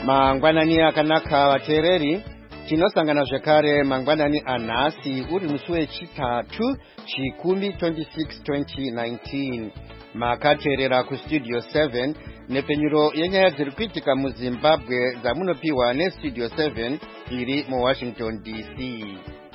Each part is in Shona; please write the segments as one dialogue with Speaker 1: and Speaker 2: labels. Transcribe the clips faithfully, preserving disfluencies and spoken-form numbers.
Speaker 1: Mangwanani akanaka vateereri, tinosangana zvekare mangwanani anhasi uri musi wechitatu chikumi twenty-six twenty nineteen. Makateerera kustudio seven nepenyuro yenyaya dziri kuitika muZimbabwe dzamunopiwa nestudio seven iri muWashington D C.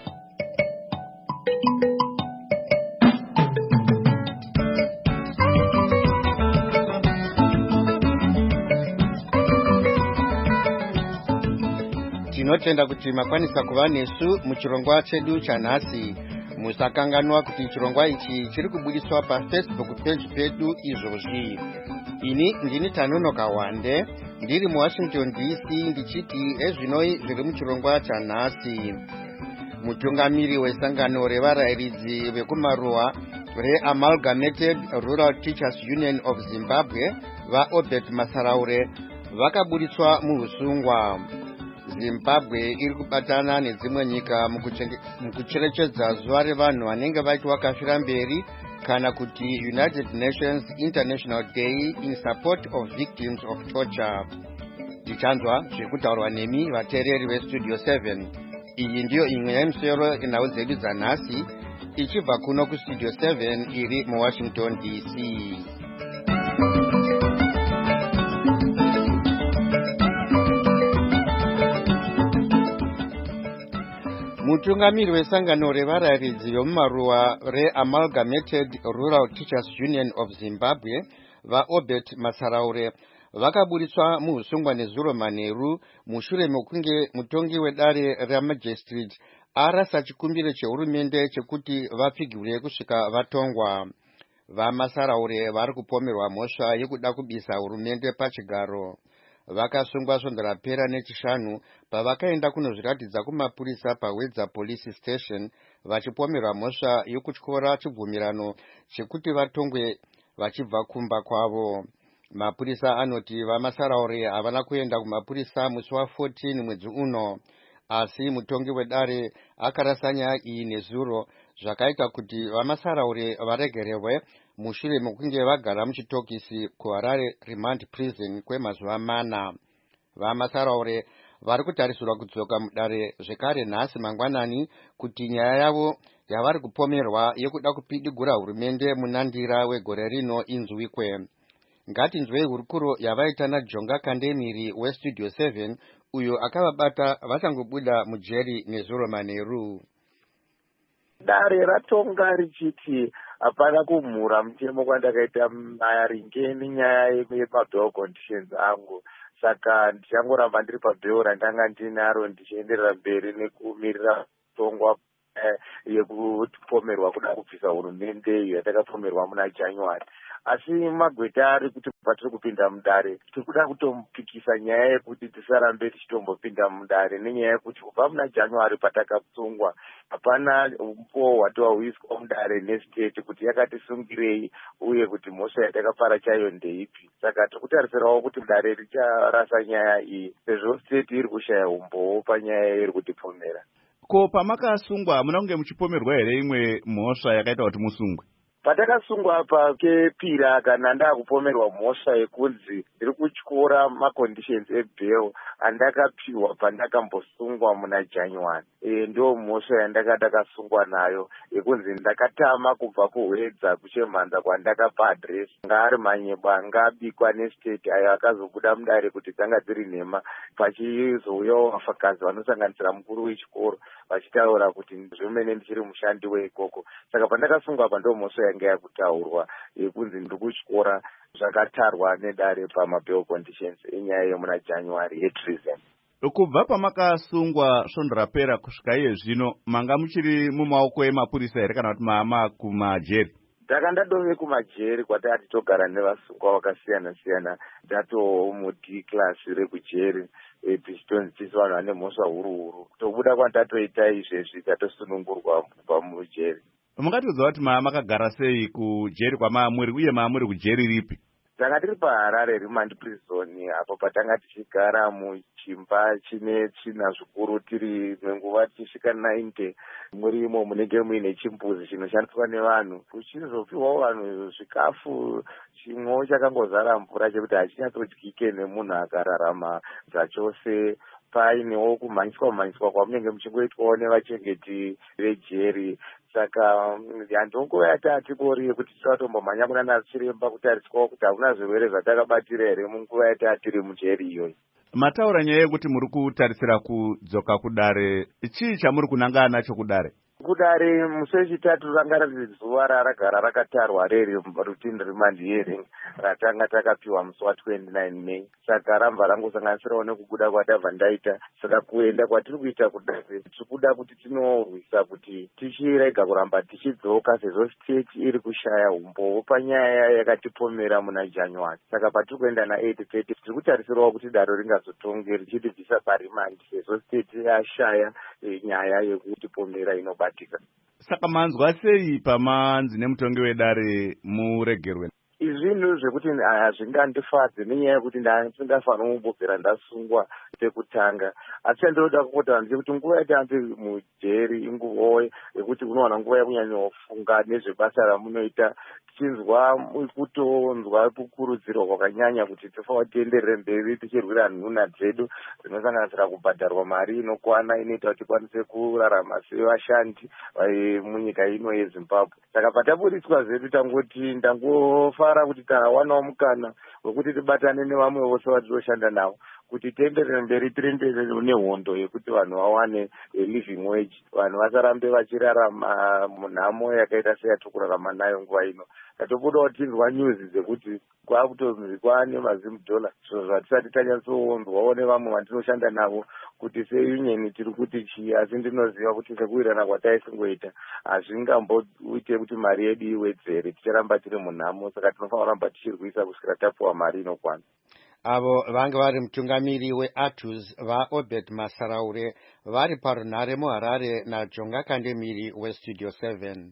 Speaker 1: Tinotenda kuti makwanisa kuva nesu muchirongwa chedu chanhasi. Musakanganwa kuti chirongwa ichi chiri kubudiswa paFacebook page pedu izvozvi. Ini ndini Tanonoka Wande, ndiri muWashington D C, ndichiti ezvinoi zviri muchirongwa chanhasi. Mutungamiri wesangano revarayiridzi vekumaruwa reAmalgamated Rural Teachers Union of Zimbabwe vaObert Masaraure vakabudiswa muusungwa. Zimbabwe iri kubatana nedzimwe nyika mukucherechedza zuva revanhu vanenge vaiti vakafira mberi kana kuti United Nations International Day in support of victims of torture. Tichanzwa zvekutaurwa nemi vateereri vestudio seven. Iyi ndiyo imwe yemisoro nhau dzedu dzanhasi ichibva kuno kustudio seven iri muWashington D C. Mutungamiri wesangano revarayiridzi vemumaruwa reAmalgamated Rural Teachers Union of Zimbabwe vaObert Masaraure vakabudiswa muusungwa nezuro manheru mushure mekunge mutongi wedare ramajistrate arasa chikumbiro chehurumende chekuti vapfigirwe kusvika vatongwa. VaMasaraure vari kupomerwa mhosva yekuda kubisa hurumende pachigaro. Vakasungwa svondo rapera nechishanu pavakaenda kunozviratidza kumapurisa paWedza Police Station vachipomerwa mhosva yokutyora chibvumirano chekuti vatongwe vachibva kumba kwavo. Mapurisa anoti vaMasaraure havana kuenda kumapurisa musi wa14 mwedzi uno, asi mutongi wedare akarasa nyaya iyi nezuro zvakaita kuti vaMasaraure varegererwe mushure mekunge vagara muchitokisi kuHarare Remand Prison kwemazuva mana. VaMasaraure vari kutarisirwa kudzoka mudare zvekare nhasi mangwanani kuti nyaya yavo yavari kupomerwa yekuda kupidigura hurumende munandira wegore rino inzwikwe. Ngatinzwei hurukuro yavaita naJonga Kandemiri westudio seven uyo akavabata vachangobuda mujeri nezuro manheru.
Speaker 2: Dare ratonga richiti hapana kumhura mutemo kwandakaita maringe nenyaya yemabail conditions angu, saka ndichangoramba ndiri pabail randanga ndinaro ndichienderera mberi nekumirira kutongwa eh, yekupomerwa kuda kubvisa hurumende iyo yatakapomerwa muna January. Asi magweta ari kuti patiri kupinda mudare tikuda kutomupikisa nyaya yekuti tisarambe tichitombopinda mudare nenyaya yekuti kubva muna January patakasungwa hapana umpo hwatova huiswa mudare nestate kuti yakatisungirei uye kuti mhosva yatakapara chayo ndeipi. Saka tiri kutarisirawo kuti dare richarasa nyaya iyi sezvo state iri kushaya umbowo panyaya iri kutipomera.
Speaker 3: Ko pamakasungwa muna kunge muchipomerwa here imwe mhosva yakaita kuti musungwe?
Speaker 2: Patakasungwa pakepira kana ndakupomerwa mhosva yekunzi ndiri kutyora maconditions ebail andakapiwa pandakambosungwa muna January. E, ndo mhosva yandakadakasungwa nayo yekunzi ndakatama kubva kuWedza kuchemhanza kwandakapa address ngaari manyebo angabikwa nestate ayo akazobuda mudare kuti dzanga dziri nhema, pachizouyawo vafakazi vanosanganisira mukuru wechikoro vachitaura kuti zvemene ndichiri mushandi weikoko. Saka pandakasungwa apa ndo mhosva yanga yakutaurwa yekunzi ndiri kutyora zvakatarwa nedare pamabail conditions enyaya yemuna January yetreason.
Speaker 3: Kubva pamakasungwa svondo rapera kusvika iye zvino manga muchiri mumaoko emapurisa here kana kuti maama kumajeri?
Speaker 2: Takandadove kumajeri kwatati togara nevasungwa vakasiyana siyana, tatowo mud class rekujeri tichitonzi vanhu vane mhosva huru huru. Tobuda kwatatoita izvezvi tatosunungurwa kubva mujeri.
Speaker 3: Mungatiudza kuti maa makagara sei kujeri kwamaamuri uye maamuri kujeri ripi?
Speaker 2: tanga tiri paHarare Remand Prison apo patanga tichigara muchimba chine tsvina zvikuru tiri nenguva tichisvika ninety murimo munenge muine chimbuzi chinoshandiswa nevanhu kuchizopiwawo vanhu zvikafu chimwewo chakangozara mvura chekuti hachinyatsodyike nemunhu akararama zvachose. Painewo kumhanyiswa kumhanyiswa kwamunenge muchingoitwawo nevachengeti vejeri. Saka handonguva yataatibori yekuti tichatombomhanya kuna nachiremba kutariswawo kuti hakuna zvirwere zvatakabatira here munguva yataatiri mujeri iyoyi.
Speaker 3: Mataura nyaya yekuti muri kutarisira kudzoka kudare, chii chamuri kunanga nacho kudare?
Speaker 2: Kudare musi wechitatu ranga riri zuva raragara rakatarwa reri routine remand hearing ratanga takapiwa musi wa29 May. Saka rambva rangosanganisirawo nekubuda kwatabva ndaita. Saka kuenda kwatiri kuita kudare tiri kuda kuti tinorwisa kuti tichirega kuramba tichidzoka sezvo state iri kushaya umbowo panyaya yakatipomera muna January. Saka patiri kuenda na-eight thirty tiri kutarisirawo kuti daro ringazotonge richitibvisa parimandi sezvo state yashaya nyaya yekutipomera inoba.
Speaker 3: Saka manzwa sei pamanzi nemutongi wedare muregerwe?
Speaker 2: Izvinhu zvekuti hazvingandifadze nenyaya yekuti ndafanira kumbobvira ndasungwa pekutanga. Asi chandinoda kupota ndiri kuti nguva yatandiri mujeri inguva yekuti unowana nguva yekunyanyofunga nezvebasa ramunoita, tichinzwa kutonzwa kukurudzirwa kwakanyanya kuti tofanira tienderere mberi tichirwira nhuna dzedu dzinosanganisira kubhadharwa mari inokwana inoita kuti tikwanise kurarama sevashandi munyika ino yeZimbabwe. Saka pataburitswa zvedu tangoti ndangofara kuti tawanawo mukana wekuti tibatane nevamwe vose vatinoshanda navo kuti tienderere mberi tienderere nehondo yekuti vanhu vawane living wage, vanhu vasarambe vachirarama munhamo yakaita seyatikurarama nayo nguva ino. Tatobudawo tinzwa news dzekuti kwakutonzi kwaane mazimudhola, zviro zvatisati tanyatsoonzwawo nevamwe vandinoshanda navo kuti seunion tiri kuti chii, asi ndinoziva kuti sekuwirana kwataisingoita hazvingamboite kuti mari yedu iwedzere, ticharamba tiri munhamo. Saka tinofanira kuramba tichirwisa kusvikira tapuwa mari inokwana.
Speaker 1: Avo vanga vari mutungamiri weATUS vaObed Masaraure vari parunhare muHarare naJonga Kandemiri weStudio seven.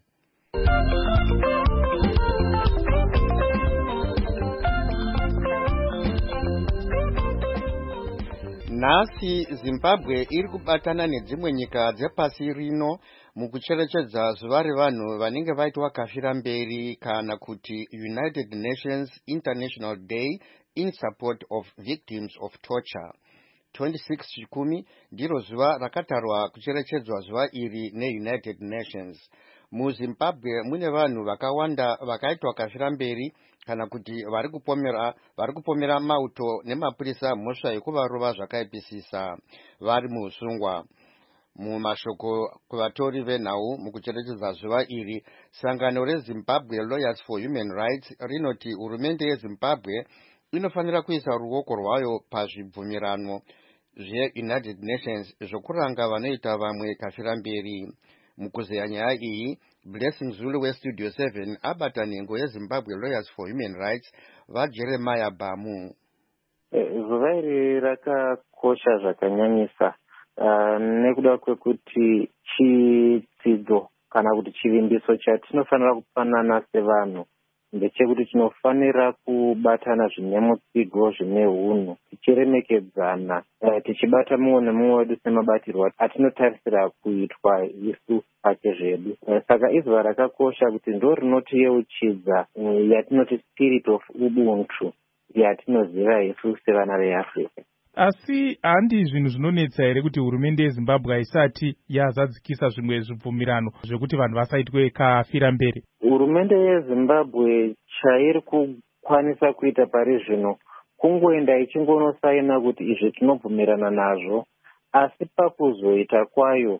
Speaker 1: Nhasi Zimbabwe iri kubatana nedzimwe nyika dzepasi rino mukucherechedza zuva revanhu vanenge vaitwa kafira mberi kana kuti United Nations International Day in Support of Victims of Torture. twenty-six Chikumi ndiro zuva rakatarwa kucherechedzwa zuva iri neUnited Nations. MuZimbabwe mune vanhu vakawanda vakaitwa kafira mberi kana kuti vari kupomera vari kupomera mauto nemapurisa mhosva yekuvarova zvakaipisisa vari muusungwa. Mumashoko kuvatori venhau mukucherechedza zuva iri, sangano reZimbabwe Lawyers for Human Rights rinoti hurumende yeZimbabwe inofanira kuisa ruoko rwayo pazvibvumirano zveUnited Nations zvokuranga vanoita vamwe kafira mberi. Mukuzeya nyaya iyi, Blessing Zulu weStudio seven abata nhengo yeZimbabwe Lawyers for Human Rights vaJeremiah Bamu.
Speaker 4: Zuva iri rakakosha zvakanyanyisa uh, nekuda kwekuti chidzidzo kana kuti chivimbiso chatinofanira kupanana sevanhu ndechekuti tinofanira kubatana zvine mutsigo zvine unhu, tichiremekedzana, uh, tichibata mumwe nemumwe wedu semabatirwa atinotarisira kuitwa isu pake zvedu. Uh, saka izuva rakakosha kuti ndo rinotiyeuchidza uh, yatinoti spirit of ubuntu yatinoziva isu sevana veAfrica.
Speaker 5: Asi handi zvinhu zvinonetsa here kuti hurumende yeZimbabwe haisati yazadzikisa zvimwe zvibvumirano zvekuti vanhu vasaitwe kafira mberi?
Speaker 4: Hurumende yeZimbabwe chairi kukwanisa kuita pari zvino kungoenda ichingonosaina kuti izvi tinobvumirana nazvo, asi pakuzoita kwayo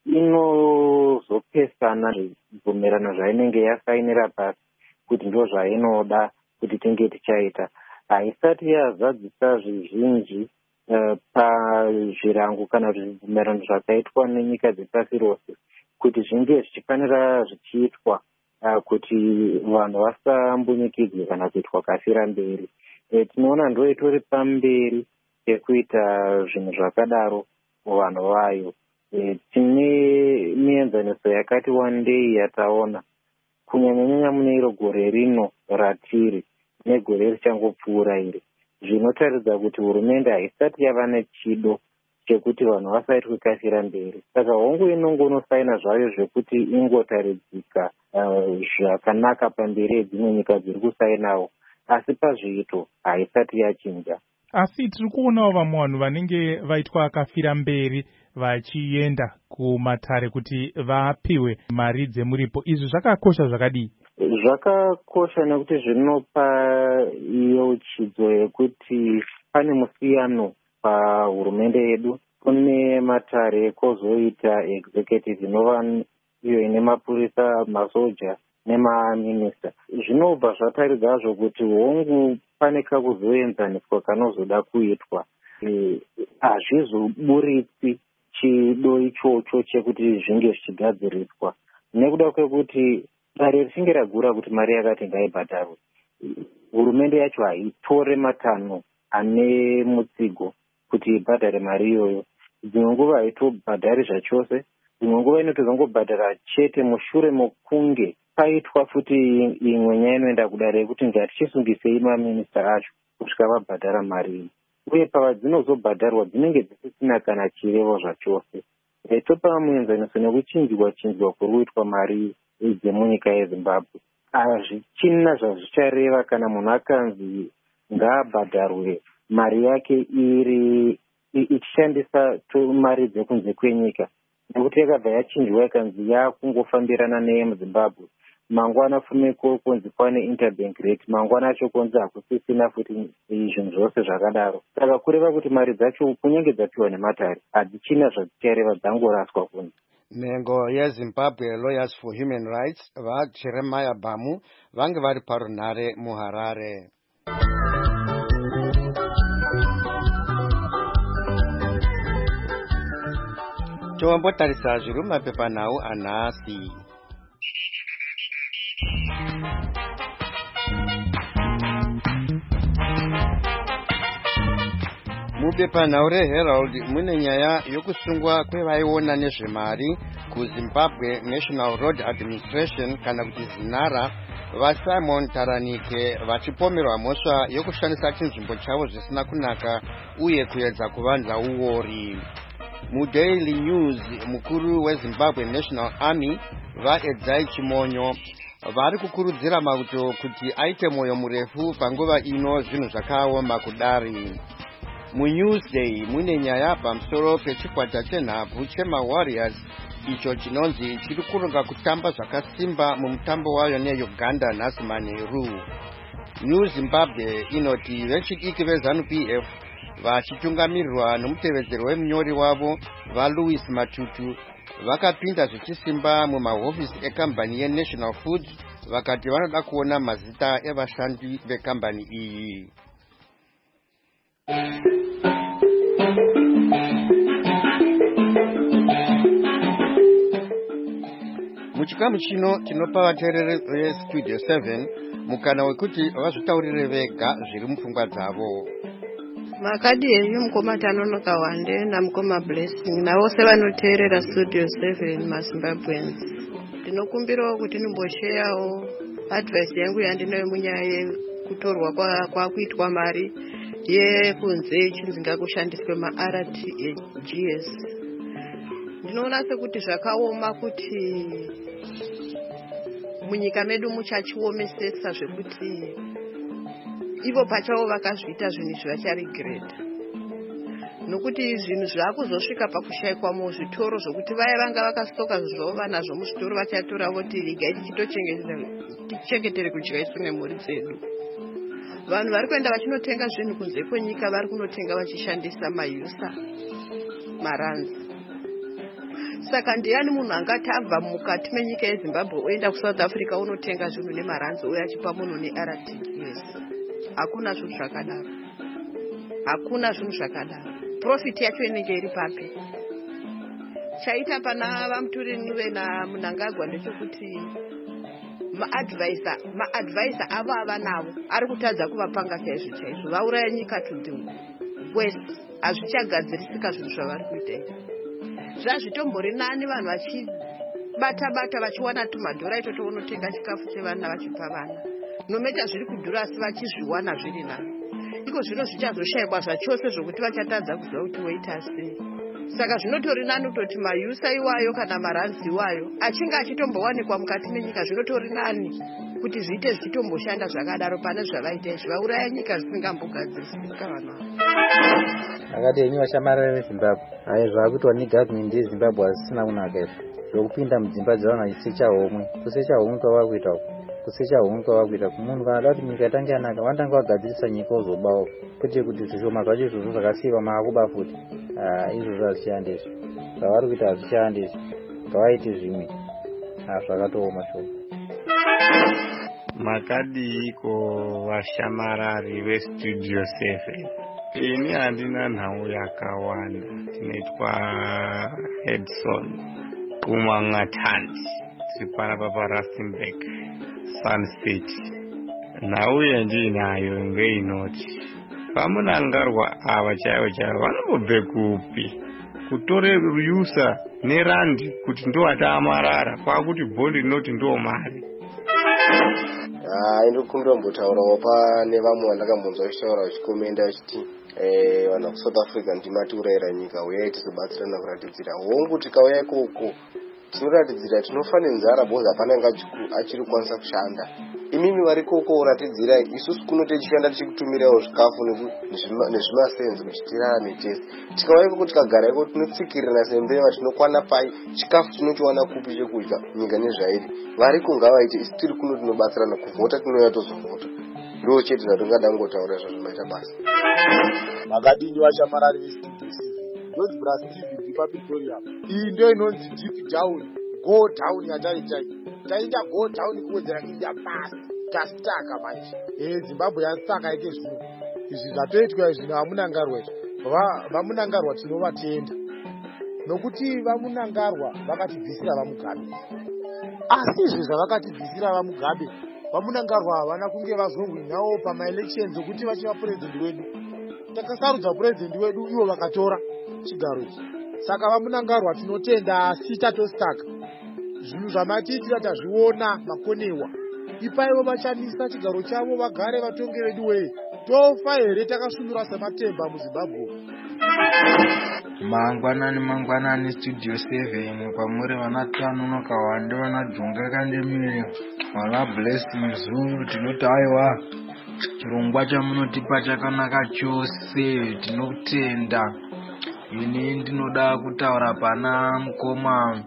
Speaker 4: inozopesana zvibvumirano zvainenge yasainira pasi kuti ndo zvainoda kuti tinge tichaita. Haisati yazadzisa zvizhinji uh, pazvirango kana zvibvumirano zvakaitwa nenyika dzepasi rose kuti zvinge zvichifanira zvichiitwa uh, kuti vanhu vasambunyikidzwe kana kuitwa kafira mberi. E, tinoona ndo itori pamberi pekuita zvinhu zvakadaro muvanhu vayo. E, tine mienzaniso yakati wandei yataona kunyanyanyanya mune iro gore rino ratiri negore richangopfuura iri, zvinotaridza kuti hurumende haisati yava nechido chekuti vanhu vasaitwe kafira mberi. Saka hongu inongonosaina zvayo zvekuti ingotaridzika uh, zvakanaka pamberi edzimwe nyika dziri kusainawo, asi pazviito haisati yachinja.
Speaker 5: Asi tiri kuonawo vamwe vanhu vanenge vaitwa kafira mberi vachienda kumatare kuti vapiwe mari dzemuripo. Izvi zvakakosha zvakadii?
Speaker 4: Zvakakosha nekuti zvinopa yeuchidzo yekuti pane musiyano pahurumende yedu. Kune matare kozoita executive inova iyo ine mapurisa, masoja nemaminista. Zvinobva zvataridza kuti hongu pane kakuzoenzaniswa kanozoda kuitwa. Hazvizoburitsi chido ichocho chekuti zvinge zvichigadziriswa, nekuda kwekuti dare richinge ragura kuti mari yakati ngaibhadharwe, hurumende yacho haitore matanho ane mutsigo kuti ibhadhare mari iyoyo. Dzimwe nguva haitobhadhari zvachose, dzimwe nguva inotozongobhadhara chete mushure mokunge paitwa futi imwe nyaya inoenda kudare yekuti ngatichisungise maminista acho kusvika vabhadhara mari iyi, uye pavadzinozobhadharwa dzinenge dzisisina kana chirevo zvachose. Topa muenzaniso nekuchinjwa chinjwa kuri kuitwa mari dzemunyika yeZimbabwe, hazvichina zvazvichareva kana munhu akanzi ngaabhadharwe mari yake iri ichishandisa mari dzekunze kwenyika, nekuti yakabva yachinjwa ikanzi yakungofambirana neyemuZimbabwe. Mangwana fume kunzi kwane interbank rate, mangwana acho kunzi hakusisina futi zvinhu zvose zvakadaro. Saka kureva kuti mari dzacho kunyange dzapiwa nematare hadzichina zvadzichareva, dzangoraswa kunzi.
Speaker 1: Nhengo yeZimbabwe Lawyers for Human Rights vaJeremiah Bamu vange vari parunhare muHarare. Toambotarisa zviri mumapepanhau anhasi. Mubepanhau reHerald mune nyaya yokusungwa kwevaiona nezvemari kuZimbabwe National Road Administration kana kuti ZINARA vaSimon Taranike vachipomerwa mhosva yokushandisa chinzvimbo chavo zvisina kunaka uye kuedza kuvanza uori. MuDaily News mukuru weZimbabwe National Army vaEdzai Chimonyo vari kukurudzira mauto kuti aite mwoyo murefu panguva ino zvinhu zvakaoma kudari. MuNewsday mune nyaya pamusoro pechikwata chenhabvu chemaWarriors icho chinonzi chiri kuronga kutamba zvakasimba mumutambo wayo neUganda nhasi manheru. New Zimbabwe inoti vechidiki veZANU P F vachitungamirirwa nomutevedzeri wemunyori wavo vaLouis Matutu vakapinda zvichisimba mumahofisi ekambani yeNational Foods vakati vanoda kuona mazita evashandi vekambani iyi. Muchikamu chino tinopa vateereri veStudio seven mukana wekuti vazvitaurire vega zviri mupfungwa dzavo.
Speaker 6: Makadi yenyu mukoma Tanonoka Wande namukoma Blessing navose vanoteerera Studio seven maZimbabweans. Ndinokumbirawo kuti ndimbosheyawo advice yangu yandinayo munyaya yekutorwa kwakuitwa mari yekunze ichinzi kushandiswe ma-R T G S. Ndinoona sekuti zvakaoma kuti munyika medu muchachiomesesa zvekuti ivo pachavo vakazviita zvinhu zvavacharigreta, nokuti zvinhu zvakuzosvika pakushayikwa muzvitoro zvokuti vaya vanga vakastoka zvavo vanazvo muzvitoro vachatora voti igai tichichengetere kudya isu nemhuri dzedu. Vanhu vari kuenda vachinotenga zvinhu kunze kwenyika vari kunotenga vachishandisa mayusa maranzi. Saka ndiani munhu angati abva mukati menyika yeZimbabwe oenda kuSouth Africa unotenga zvinhu nemaranzi uye achipa munhu neR T G S? Hakuna zvinhu zvakadaro, hakuna zvinhu zvakadaro. Profit yacho inenge iri papi? Chaita pana vaMuturinuve naMunangagwa ndechekuti maadvisor maadvisor avo avanavo ari kutadza kuvapanga chaizvo chaizvo, vauraya nyika to the west. Hazvichagadzirisika zvinhu zvavari kuita. Zvazvitombori nani vanhu vachibata bata vachiwana tumadhora ito tounotenga chikafu chevana vachipa vana. nometa zviri kudhura asi vachizviwana zviri nani. Iko zvino zvichazoshayikwa zvachose zvokuti vachatadza kuziva kuti woita sei. Saka zvinotori nani kutoti mayusa iwayo kana maranzi iwayo achinge achitombowanikwa mukati menyika, zvinotori nani kuti zviite zvichitomboshanda zvakadaro pane zvavaita izvi, vauraya nyika zvisingambogadzirisika vanhu ava.
Speaker 7: Akati henyu vashamarara veZimbabwe, hai zvaakuitwa negovernment yeZimbabwe hazisina kunaka izvo. Zvokupinda mudzimba dzavanhu vachisecha homwe, kusecha homwe kwavakuita uku, kusecha homwe kwavakuita uku. Munhu kana ada kuti nyika itange yanaka, vanotanga vagadzirisa nyika wozobawo, kwete kuti zvishoma zvacho izvozvo zvakasiyiwa maakuba futi. Izvozvo hazvishandi izvo, zvavari kuita hazvishandi izvo, ngavaite zvimwe. Zvakatooma shoma.
Speaker 8: Makadiiko vashamarari vestudio seven. Ini handina nhau yakawanda. Tinoitwa Edson Umang'atandi, tiri panapa paRustenburg Sunset. Nhau yandinayo ngeinoti pamunangarwa ava chaivo chaivo vanobve kupi? Kutore ruyusa nerandi kuti ndo ataamarara, kwakuti bhondi rinoti ndo mari.
Speaker 9: Ah, ndikumbira kumbotaurawo pane vamwe vandakambonzwa vachitaura vachikomenda vachiti eh vanhu kuSouth Africa ndimati urayira nyika uyai tizobatsirana kuratidzira hongu. Tikauya ikoko tinoratidzira tinofanira nzara boza hapana achiri kwanisa kushanda. Imimi vari koko uratidzira isusu kuno tichishanda tichikutumirawo zvikafu nezvimasenzi kuchitirana netesi. Tikauya ikoko tikagara ikoko tinotsikirira sembeva tinokwana pai chikafu tinochiwana kupi chekudya nyika nezvairi. Vari kungavaite isi tiri kuno tinobatsirana kuvhota, tinouya tozovhota. Ndo chete zvatingada kungotaura zvazvo maita basa.
Speaker 2: Makadini vashamarari vestudio seven. Ndonzi Brasteve ndipa Pretoria. Iyi ndio inonzi deep down, go down yataita. Taita go down kuwedzera India basi. Tasitaka manje. Eh Zimbabwe yasaka ike zvino. Izvi zvatoitwa izvi vamunangarwa izvi. Vamunangarwa tinovatenda. Nokuti vamunangarwa vakatibvisira vamugabe. Asi izvi zvavakatibvisira vamugabe, vamunangarwa havana kunge vazongwinawo pamaelections okuti vachiva purezidendi wedu. Takasarudza purezidendi wedu ivo vakatora chigaro ichi. Saka vamunangarwa tinotenda asi tatositaka. Zvinhu zvamatiitira tazviona makonewa. Ipaivo vachandisa chigaro chavo vagare vatonge vedu wei. Tofa here takasvinura sematemba muZimbabwe.
Speaker 10: Mangwanani mangwanani studio seven kwamuri vanatano nokawande vanadhunga kandemire vala blessing zulu tinoti aiwa chirongwa chamunotipa chakanaka chose tinotenda. Ini ndinoda kutaura pana mukoma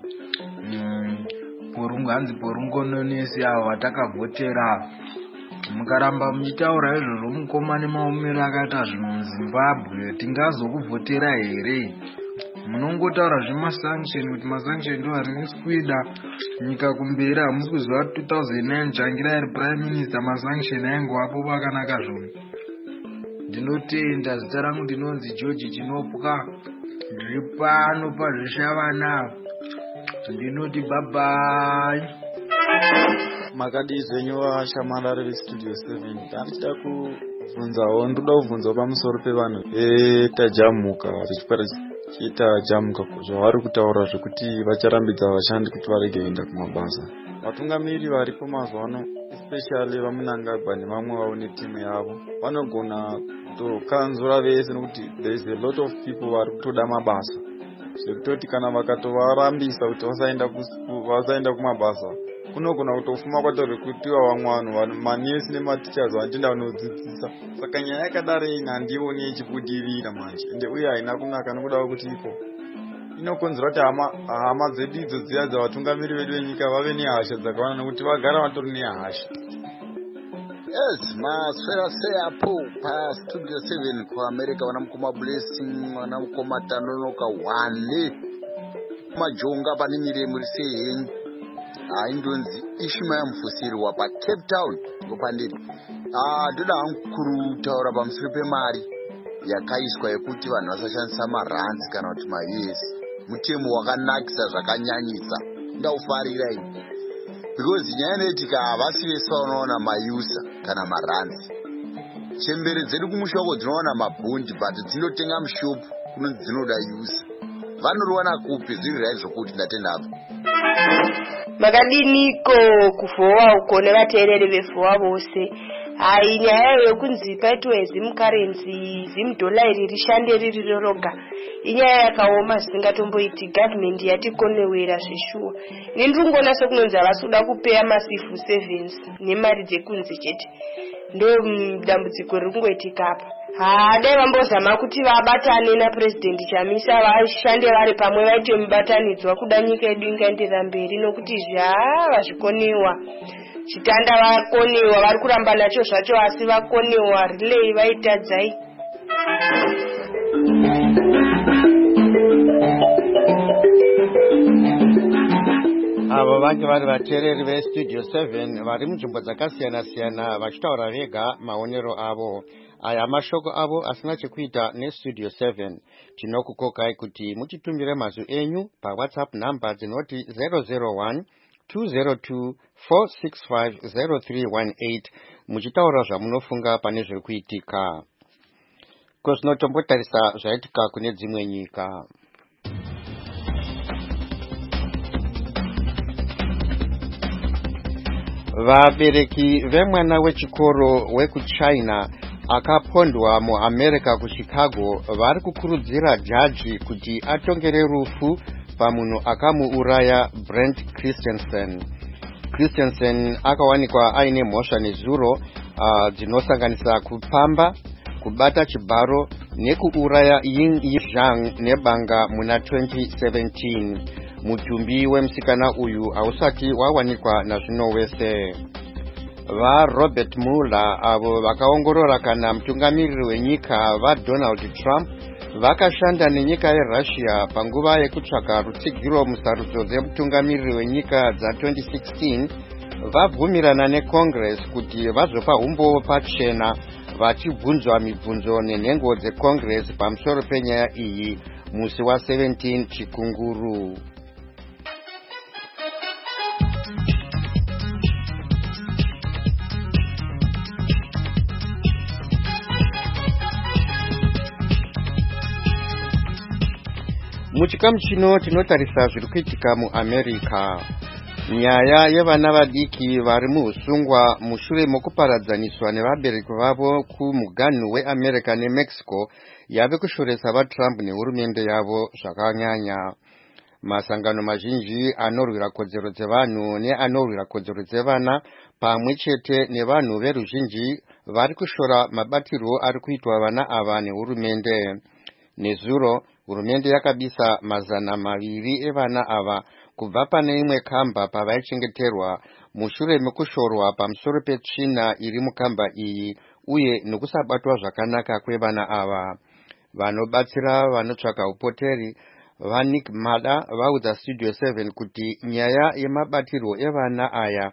Speaker 10: porunganzi porungononesi avo vatakavhotera. Mukaramba muchitaura izvozvo mukoma nemaomero akaita zvinhu muZimbabwe tingazokuvhotera here? Munongotaura zvemasanction kuti masanction ndo ari neskwida nyika kumberi. Hamusi kuziva two thousand nine Jangira ari prime minister masanction aingovapo pakanaka zvomwe. Ndinotenda. Zita rangu ndinonzi George Chinopwa, ndiri pano pazvishavana. Ndinoti bye-bye.
Speaker 11: Makadi zvenyu vashamarari vestudio seven. Ndichida kubvunzawo, ndoda kubvunzawo pamusoro pevanhu vetajamuka vachipera chiita jamuka zvavari kutaura zvekuti vacharambidza vashandi kuti varege kuenda kumabasa. Vatungamiri varipo mazuva ano, especially vamunangagwa nevamwe vavo netimu yavo, vanogona kutokanzura vese nokuti there is a lot of people vari kutoda mabasa. Zvekutoti kana vakatovarambisa kuti vasaenda kumabasa, kunogona kutofuma kwatorwe kutiwa vamwe vanhu manesi nematichers vanotenda vanodzidzisa. Saka nyaya yakadaro ina handioni ichibudirira manje, ende uye haina kunaka nokuda kuti iko inokonzera kuti hama dzedu idzo dziya dzavatungamiri vedu venyika vave nehasha dzakawanda nokuti vagara vatori nehasha.
Speaker 12: Yes, maswera seapo pa studio seven kwa America wana mkoma blessing, wana mkoma tanonoka wane majonga panimire murise henyu. Indonzi Ishmael Mfusiri wapa Cape Town ngopandiri. Ah ndoda hankuru taura pamusoro pemari yakaiswa yekuti vanhu vasashandisa marands kana kuti mayesi. Mutemo wakanakisa zvakanyanyisa. Ndaufarira ini. Because nyaya inoitika havasi vese vanoona mayusa kana marands. Chembere dzedu kumushoko dzinoona mabhondi but dzinotenga mushopu kunonzi dzinoda yusa. vanoriwana kupi zviri rai zvokuti ndatenda apa
Speaker 13: makadiniko kuvhowa uko nevateereri vevhowa vose. Hai, nyaya yokunzi paitwe zimukarenzi zimudhola iri rishande riri roga inyaya yakaoma zvisingatomboiti. Gavhmendi yatikonewera zvishuwa. Nindingoona sekunonzi havasi kuda kupeya masifu sevens nemari dzekunzi chete. Ndo dambudziko riri kungoitika apa. Dai vambozama kuti vabatane napurezidendi Chamisa vashande vari pamwe vaite mubatanidzwa kuda nyika yedu ingaenderera mberi, nokuti izvi vazvikonewa. Chitanda vakonewa, vari kuramba nacho zvacho asi vakonewa. Rilei vaitadzai.
Speaker 1: Avo vange vari vateereri vestudio seven vari munzvimbo dzakasiyana siyana vachitaura vega maonero avo. Aya mashoko avo asina chekuita nestudio seven. Tinokukokai kuti mutitumire mazwi enyu pawhatsapp number dzinoti zero zero one two zero two four six five zero three one eight muchitaura zvamunofunga pane zviri kuitika. Kozinotombotarisa zvaitika kune dzimwe nyika. Vabereki vemwana wechikoro wekuchina akapondwa muAmerica kuChicago vari kukurudzira jaji kuti atongere rufu pamunhu akamuuraya Brent Christensen. Christensen akawanikwa aine mhosva nezuro dzinosanganisa uh, kupamba, kubata chibharo nekuuraya Ying Zhang nebanga muna twenty seventeen. Mutumbi wemusikana uyu hausati wawanikwa nazvino wese. Va Robert Mueller avo vakaongorora kana mutungamiriri wenyika vaDonald Trump vakashanda nenyika yeRussia panguva yekutsvaga rutsigiro musarudzo dzemutungamiriri wenyika dza twenty sixteen vabvumirana neCongress kuti vazopa umbowo pachena vachibvunzwa mibvunzo nenhengo dzeCongress pamusoro penyaya iyi musi wa seventeen Chikunguru. Muchikamu chino tinotarisa zviri kuitika muAmerica. Nyaya yevana vadiki vari muusungwa mushure mokuparadzaniswa nevabereki vavo kumuganhu weAmerica neMexico yave kushoresa vaTrump nehurumende yavo zvakanyanya. Masangano mazhinji anorwira kodzero dzevanhu neanorwira kodzero dzevana pamwe chete nevanhu veruzhinji vari kushora mabatirwo ari kuitwa vana ava nehurumende. Nezuro hurumende yakabisa mazana maviri evana ava kubva pane imwe kamba pavaichengeterwa mushure mekushorwa pamusoro petsvina iri mukamba iyi uye nekusabatwa zvakanaka kwevana ava. Vanobatsira vanotsvaka upoteri vaNick Mada vaudza Studio seven kuti nyaya yemabatirwo evana aya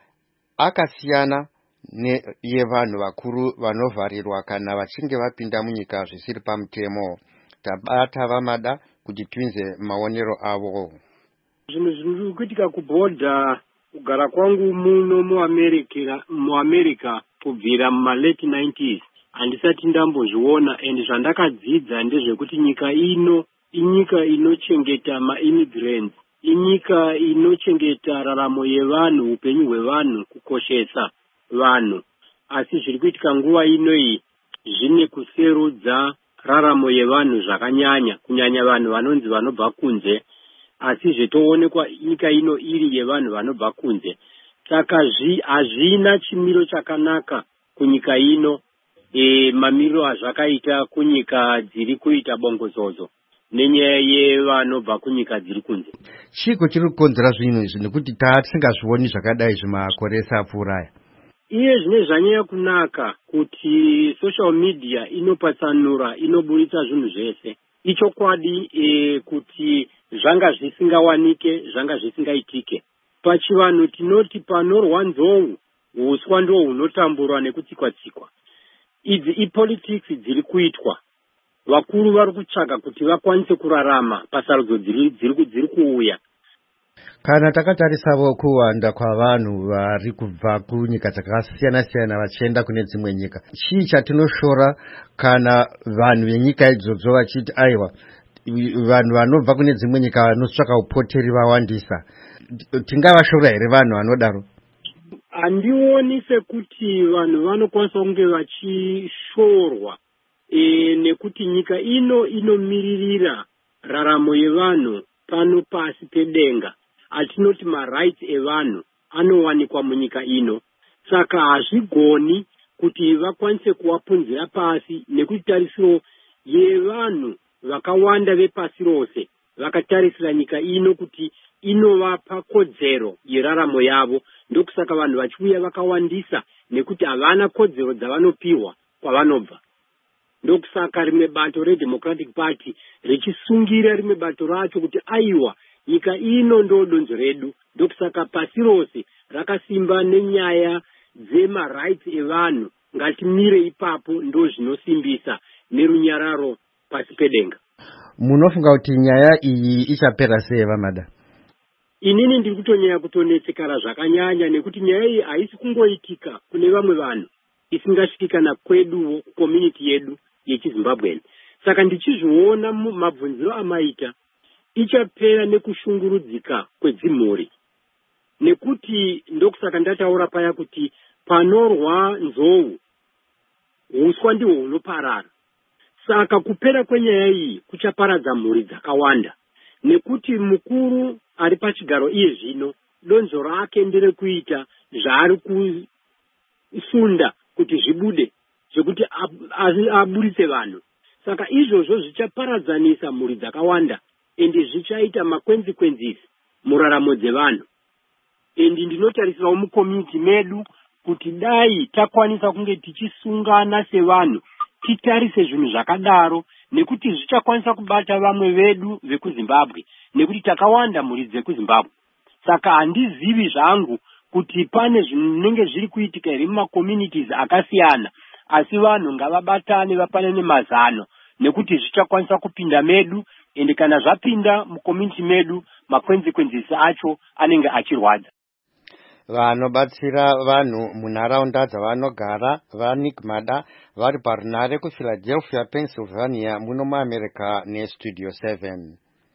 Speaker 1: akasiyana neyevanhu vakuru vanovharirwa kana vachinge vapinda munyika zvisiri pamutemo. Tabata vamada kuti twinze maonero avo.
Speaker 14: Zvinhu zviri kuitika kubhodha kugara kwangu muno muAmerica muAmerica kubvira muma late nineties handisati ndambozviona, and zvandakadzidza ndezvekuti nyika ino inyika inochengeta maimmigrants, inyika inochengeta raramo yevanhu, upenyu hwevanhu, kukoshesa vanhu. Asi zviri kuitika nguva ino iyi zvine kuserudza raramo yevanhu zvakanyanya, kunyanya vanhu vanonzi vanobva kunze, asi zvetoonekwa nyika ino iri yevanhu vanobva kunze. Saka hazvina chimiro chakanaka kunyika ino, e, mamiro azvakaita kunyika dziri kuita bongozozo nenyaya yevanobva kunyika dziri kunze.
Speaker 1: Chiko chiri kukonzera zvinhu izvi nekuti tatisingazvioni zvakadai zvimakore apfuuraya.
Speaker 14: Iye zvine zvanyanya kunaka kuti social media inopatsanura, inoburitsa zvinhu zvese. Ichokwadi e, kuti zvanga zvisingawanike, zvanga zvisingaitike. Pachivanhu tinoti panorwa nzou, uswa ndo hunotamburwa nekutsikwa-tsikwa. Idzi ipolitics dziri kuitwa. Vakuru vari kutsvaga kuti vakwanise kurarama pasarudzo dziri dziri dziri kuuya.
Speaker 1: Kana takatarisavo kuwanda kwavanhu vari kubva kunyika dzakasiyana siyana vachienda kune dzimwe nyika, chii chatinoshora kana vanhu venyika idzodzo vachiti aiwa vanhu vanobva kune dzimwe nyika vanotsvaka upoteri vawandisa. Tingavashora here vanhu vanodaro?
Speaker 14: Handioni sekuti vanhu vanokwanisa kunge vachishorwa e, nekuti nyika ino inomiririra raramo yevanhu pano pasi pedenga. Atinoti marights evanhu anowanikwa munyika ino. Saka hazvigoni kuti vakwanise kuvapunzira pasi nekuti tarisiro yevanhu vakawanda vepasi rose vakatarisira nyika ino kuti inovapa kodzero yeraramo yavo. Ndokusaka vanhu vachiuya vakawandisa nekuti havana kodzero dzavanopiwa kwavanobva. Ndokusaka rimwe bato reDemocratic Party richisungira rimwe bato racho kuti aiwa nyika ino ndo donzo redu. Ndokusaka pasi rose rakasimba nenyaya dzemarights evanhu. Ngatimire ipapo ndo zvinosimbisa nerunyararo pasi pedenga.
Speaker 1: Munofunga kuti nyaya iyi ichapera sei vamada?
Speaker 14: Inini ndiri kutonyanya kutonetsekara zvakanyanya nekuti nyaya iyi haisi kungoitika kune vamwe vanhu, isingasvikika nakweduwo community yedu yechiZimbabwe. Saka ndichizviona mabvunziro amaita ichapera nekushungurudzika kwedzimhuri. Nekuti ndokusaka ndataura paya kuti panorwa nzou uswa ndihwo hunoparara. Saka kupera kwenyaya iyi kuchaparadza mhuri dzakawanda. Nekuti mukuru ari pachigaro iye zvino donzo rake nderekuita zvaari kusunda kuti zvibude zvekuti aburitse vanhu. Saka izvozvo zvichaparadzanisa mhuri dzakawanda ende zvichaita makonsekwensi muraramo dzevanhu. Endi ndinotarisirawo mucommunity medu kuti dai takwanisa kunge tichisungana sevanhu titarise zvinhu zvakadaro nekuti zvichakwanisa kubata vamwe vedu vekuZimbabwe nekuti takawanda mhuri dzekuZimbabwe. Saka handizivi zvangu kuti pane zvinenge zviri kuitika here mumacommunities akasiyana, asi vanhu ngavabatane vapanane mazano nekuti zvichakwanisa kupinda medu ende kana zvapinda mucommunity medu makonsekwensi acho anenge achirwadza.
Speaker 1: Vanobatsira vanhu munharaunda dzavanogara vaNick Mada vari parunare kuPhiladelphia, Pennsylvania muno muAmerica neStudio seven.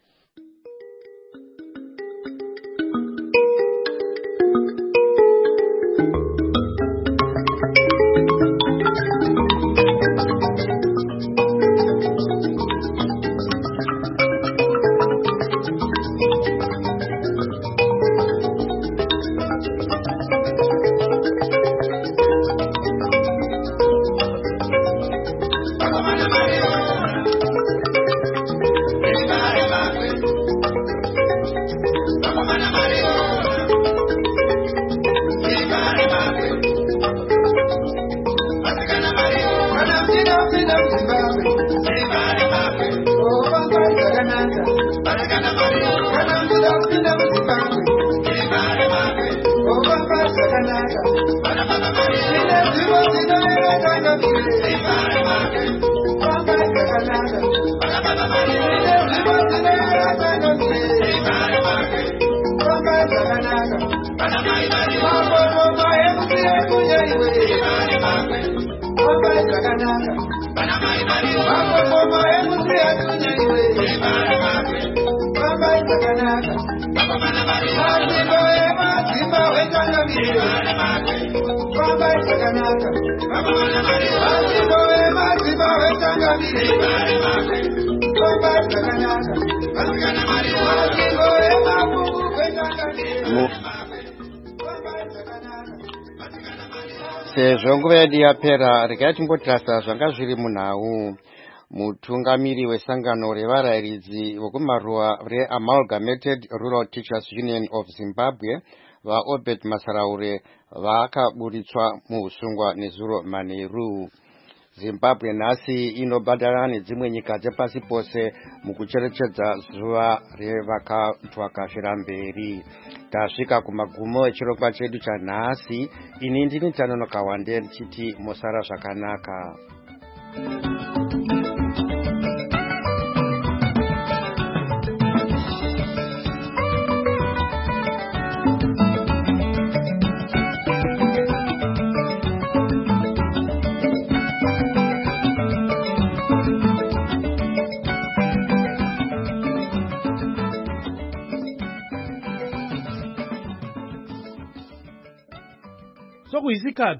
Speaker 1: Sezvo nguva yedu yapera, regai timbotarisa zvanga zviri munhau. Mutungamiri wesangano revarayiridzi vokumaruwa reAmalgamated Rural Teachers Union of Zimbabwe vaObed Masaraure vakaburitswa muusungwa nezuro manheru. Zimbabwe nhasi inobhadhara nedzimwe nyika dzepasi pose mukucherechedza zuva revakatwakashira mberi. Tasvika kumagumo echirongwa chedu chanhasi. Ini ndini Tanonoka Wande ndichiti musara zvakanaka.
Speaker 5: izika